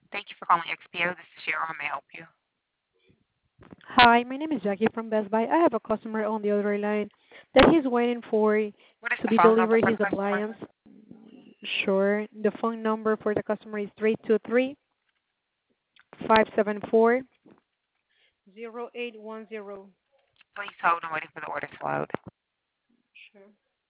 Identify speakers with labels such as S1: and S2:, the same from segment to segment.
S1: Thank you for calling XPO. This is Cheryl. How may I help you?
S2: Hi, my name is Jackie from Best Buy. I have a customer on the other line that he's waiting for
S1: What is
S2: to
S1: the
S2: be
S1: phone number
S2: delivered
S1: for
S2: his
S1: the customer?
S2: appliance. Sure. The phone number for the customer is 323-574-0810.
S1: Please hold. I'm waiting for the order to load.
S2: Sure.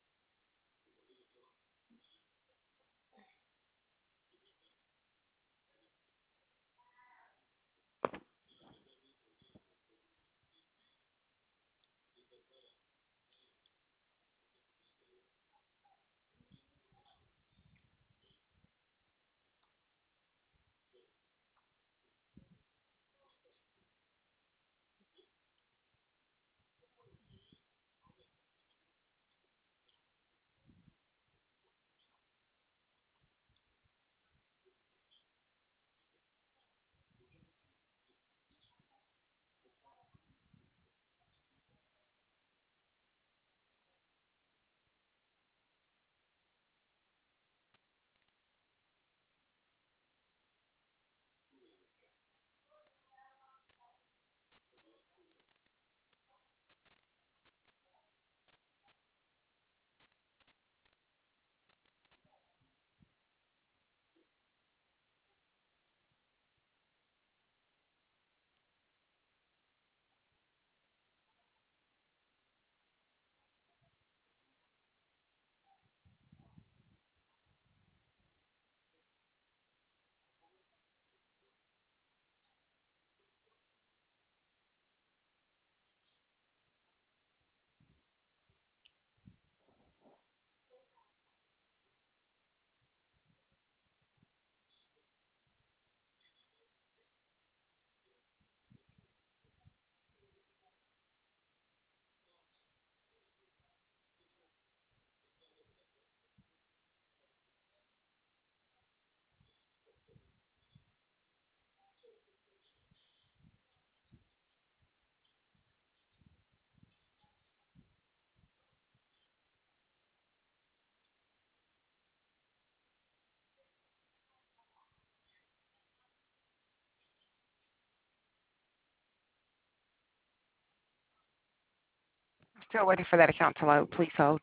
S1: Still waiting for that account to load. Please hold.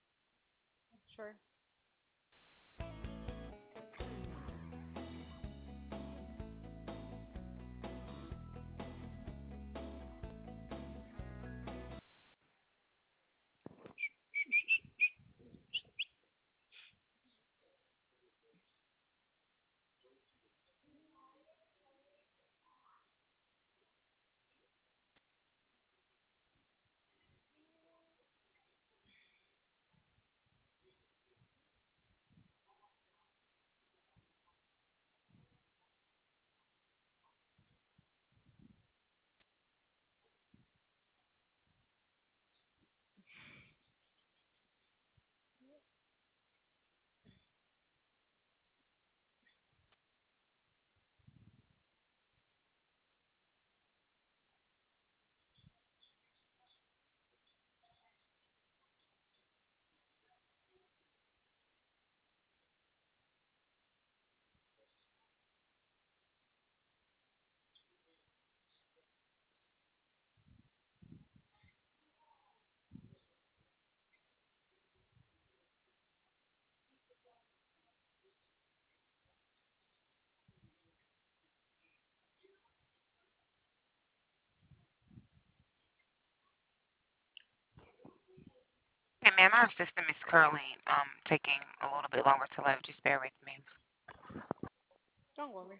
S2: Sure.
S1: Hey, ma'am, our system is currently taking a little bit longer to load. Just bear with me.
S2: Don't worry.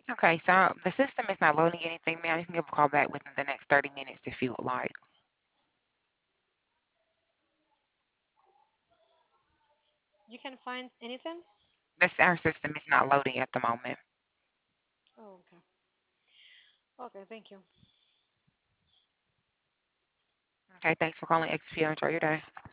S1: Okay, so the system is not loading anything, ma'am. You can give a call back within the next 30 minutes if you would like.
S2: You can find anything?
S1: Our system is not loading at the moment.
S2: Oh, okay. Okay, thank you.
S1: Okay, thanks for calling XPO. Enjoy your day.